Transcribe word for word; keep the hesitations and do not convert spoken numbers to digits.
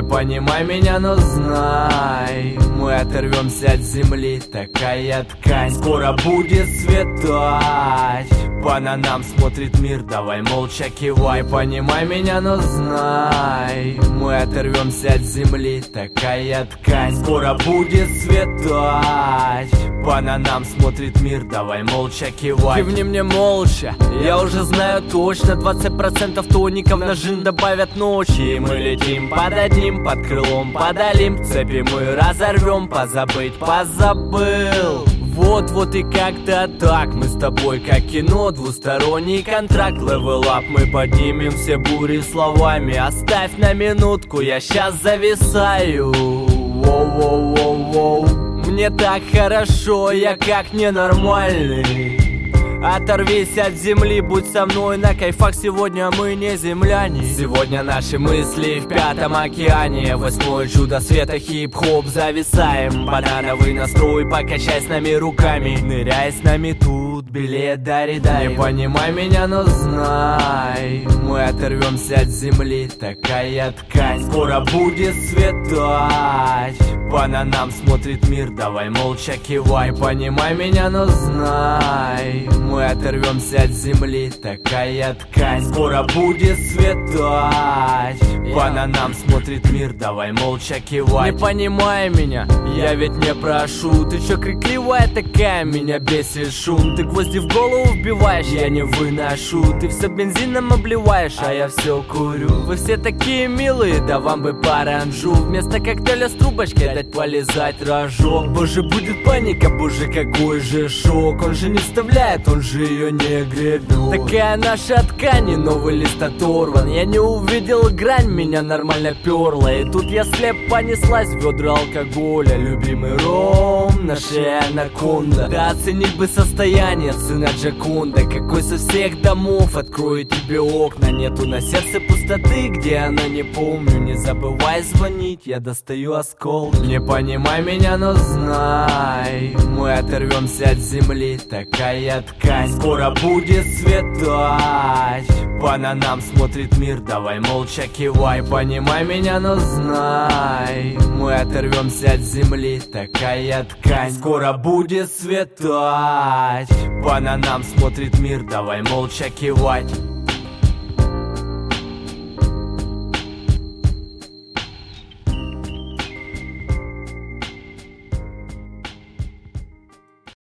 Не понимай меня, но знай, мы оторвемся от земли, такая ткань. Скоро будет светать, по нам смотрит мир, давай молча кивай. Не понимай меня, но знай, мы оторвемся от земли, такая ткань. Скоро будет светать, по нам смотрит мир, давай молча кивай. Кивни мне молча, я уже знаю точно, двадцать процентов тоников на джин добавят ночи. И мы летим под одним, под крылом, под олимп. Цепи мы разорвем, позабыть позабыл. Вот-вот и как-то так, мы с тобой как кино, двусторонний контракт. Level up, мы поднимем все бури словами. Оставь на минутку, я щас зависаю. Воу-воу-воу-воу. Мне так хорошо, я как ненормальный. Оторвись от земли, будь со мной на кайфах. Сегодня мы не земляне. Сегодня наши мысли в пятом океане. Восьмое чудо света, хип-хоп, зависаем. Банановый настрой, покачай с нами руками. Ныряй с нами тут, билет дари дай. Не понимай меня, но знай, мы оторвемся от земли, такая ткань. Скоро будет светать, по нам смотрит мир, давай молча кивай. Понимай меня, но знай, мы оторвемся от земли, такая ткань. Скоро будет светать, по нам смотрит мир, давай молча кивай. Не понимай меня, я ведь не прошу. Ты чё крикливая такая, меня бесит шум. Ты гвозди в голову вбиваешь, я не выношу. Ты все бензином обливаешь, а я все курю. Вы все такие милые, да вам бы паранжу. Вместо коктейля с трубочкой дать полизать рожок. Боже, будет паника, боже, какой же шок. Он же не вставляет, он же ее не гребет. Такая наша ткань, новый лист оторван. Я не увидел грань, меня нормально перла. И тут я слеп понеслась в ведра алкоголя. Любимый ром, на шее анаконда. Да оценить бы состояние сына Джаконда. Какой со всех домов открою тебе окна. Нету на сердце пустоты, где она, не помню. Не забывай звонить, я достаю осколки. Не понимай меня, но знай, мы оторвемся от земли, такая ткань. Скоро будет светать, по нам смотрит мир, давай молча кивай. Понимай меня, но знай, мы оторвемся от земли, такая ткань. Скоро будет светать, по нам смотрит мир, давай молча кивать.